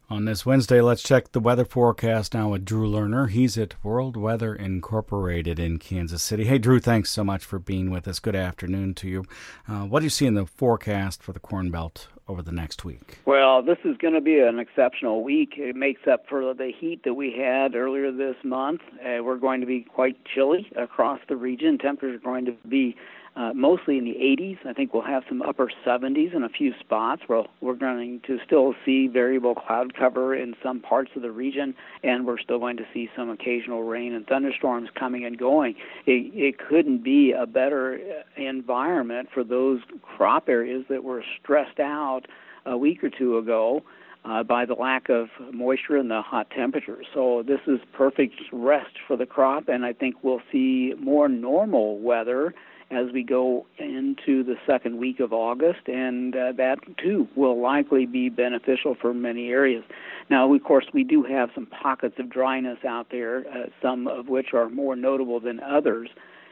On this Wednesday, let's check the weather forecast now with Drew Lerner. He's at World Weather Incorporated in Kansas City. Hey, Drew, thanks so much for being with us. Good afternoon to you. What do you see in the forecast for the Corn Belt over the next week? Well, this is going to be an exceptional week. It makes up for the heat that we had earlier this month. We're going to be quite chilly across the region. Temperatures are going to be mostly in the 80s. I think we'll have some upper 70s in a few spots. We're going to still see variable cloud cover in some parts of the region, and we're still going to see some occasional rain and thunderstorms coming and going. It couldn't be a better environment for those crop areas that were stressed out a week or two ago by the lack of moisture and the hot temperatures. So this is perfect rest for the crop, and I think we'll see more normal weather as we go into the second week of August, and that, too, will likely be beneficial for many areas. Now, of course, we do have some pockets of dryness out there, some of which are more notable than others,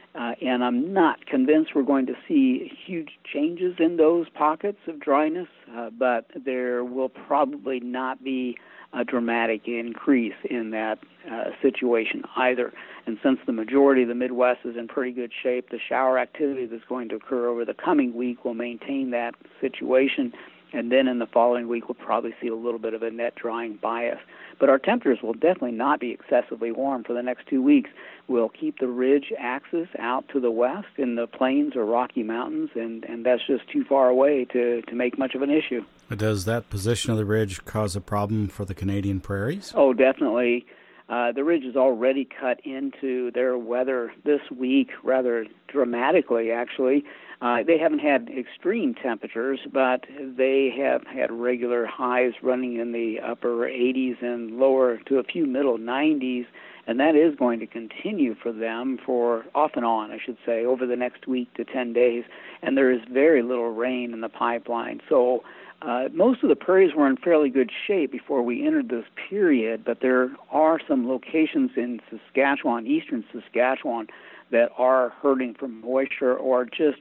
and I'm not convinced we're going to see huge changes in those pockets of dryness, but there will probably not be a dramatic increase in that situation either. And since the majority of the Midwest is in pretty good shape, the shower activity that's going to occur over the coming week will maintain that situation. And then in the following week, we'll probably see a little bit of a net drying bias. But our temperatures will definitely not be excessively warm for the next 2 weeks. We'll keep the ridge axis out to the west in the plains or Rocky Mountains, and that's just too far away to make much of an issue. But does that position of the ridge cause a problem for the Canadian prairies? Oh, definitely. The ridge is already cut into their weather this week rather dramatically, actually. They haven't had extreme temperatures, but they have had regular highs running in the upper 80s and lower to a few middle 90s, and that is going to continue for them for off and on, I should say, over the next week to 10 days, and there is very little rain in the pipeline. So most of the prairies were in fairly good shape before we entered this period, but there are some locations in Saskatchewan, eastern Saskatchewan, that are hurting from moisture or just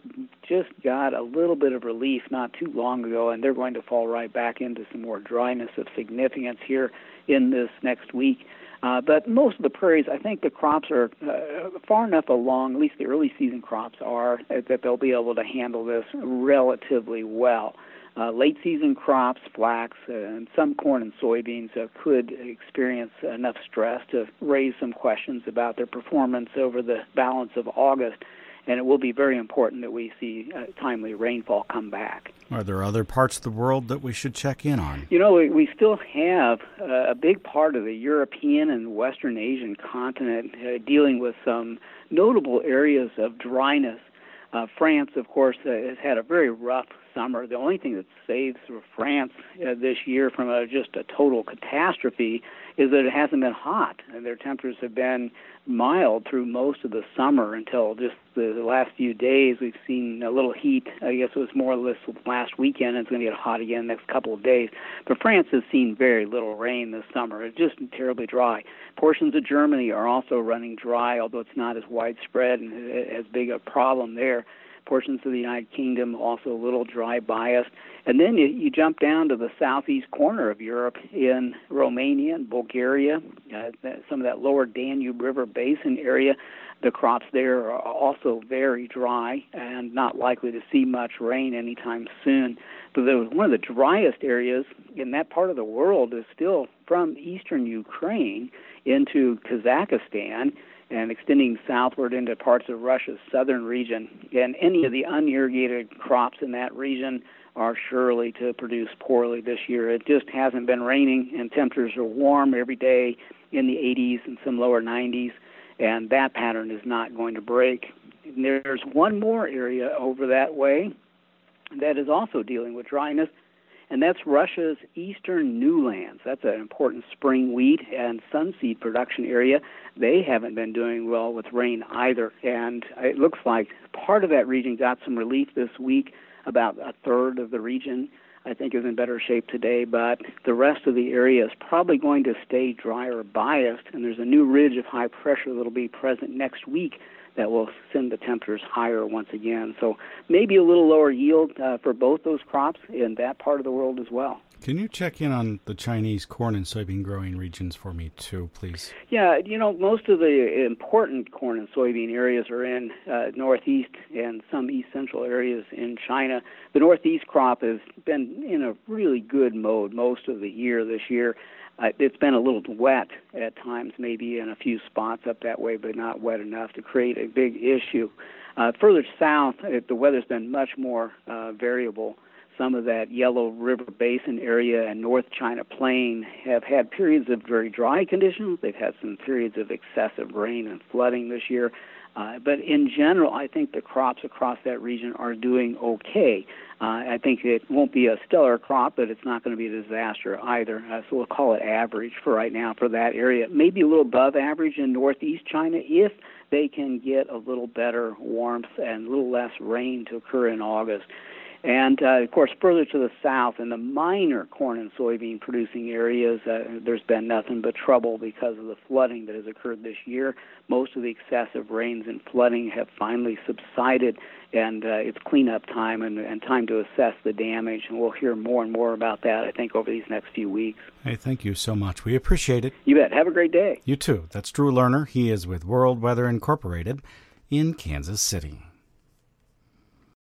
got a little bit of relief not too long ago, and they're going to fall right back into some more dryness of significance here in this next week. But most of the prairies, I think the crops are far enough along, at least the early season crops are, that they'll be able to handle this relatively well. Late season crops, flax, and some corn and soybeans could experience enough stress to raise some questions about their performance over the balance of August, and it will be very important that we see timely rainfall come back. Are there other parts of the world that we should check in on? You know, we still have a big part of the European and Western Asian continent dealing with some notable areas of dryness. France, of course, has had a very rough summer. The only thing that saves France this year from just a total catastrophe is that it hasn't been hot, and their temperatures have been mild through most of the summer until just the last few days. We've seen a little heat. I guess it was more or less last weekend, and it's going to get hot again the next couple of days. But France has seen very little rain this summer. It's just terribly dry. Portions of Germany are also running dry, although it's not as widespread and as big a problem there. Portions of the United Kingdom also a little dry biased. And then you jump down to the southeast corner of Europe in Romania and Bulgaria, some of that lower Danube River Basin area. The crops there are also very dry and not likely to see much rain anytime soon. But one of the driest areas in that part of the world is still from eastern Ukraine into Kazakhstan and extending southward into parts of Russia's southern region. And any of the unirrigated crops in that region are surely to produce poorly this year. It just hasn't been raining, and temperatures are warm every day in the 80s and some lower 90s, and that pattern is not going to break. And there's one more area over that way that is also dealing with dryness, and that's Russia's eastern newlands. That's an important spring wheat and sunseed production area. They haven't been doing well with rain either, and it looks like part of that region got some relief this week. About a third of the region, I think, is in better shape today, but the rest of the area is probably going to stay dry or biased, and there's a new ridge of high pressure that will be present next week that will send the temperatures higher once again. So maybe a little lower yield for both those crops in that part of the world as well. Can you check in on the Chinese corn and soybean growing regions for me too, please? Yeah, most of the important corn and soybean areas are in northeast and some east central areas in China. The northeast crop has been in a really good mode most of the year this year. It's been a little wet at times, maybe in a few spots up that way, but not wet enough to create a big issue. Further south, the weather's been much more variable. Some of that Yellow River Basin area and North China Plain have had periods of very dry conditions. They've had some periods of excessive rain and flooding this year. But in general, I think the crops across that region are doing okay. I think it won't be a stellar crop, but it's not going to be a disaster either. So we'll call it average for right now for that area. Maybe a little above average in northeast China if they can get a little better warmth and a little less rain to occur in August. And, of course, further to the south, in the minor corn and soybean producing areas, there's been nothing but trouble because of the flooding that has occurred this year. Most of the excessive rains and flooding have finally subsided, and it's cleanup time and time to assess the damage. And we'll hear more and more about that, I think, over these next few weeks. Hey, thank you so much. We appreciate it. You bet. Have a great day. You too. That's Drew Lerner. He is with World Weather Incorporated in Kansas City.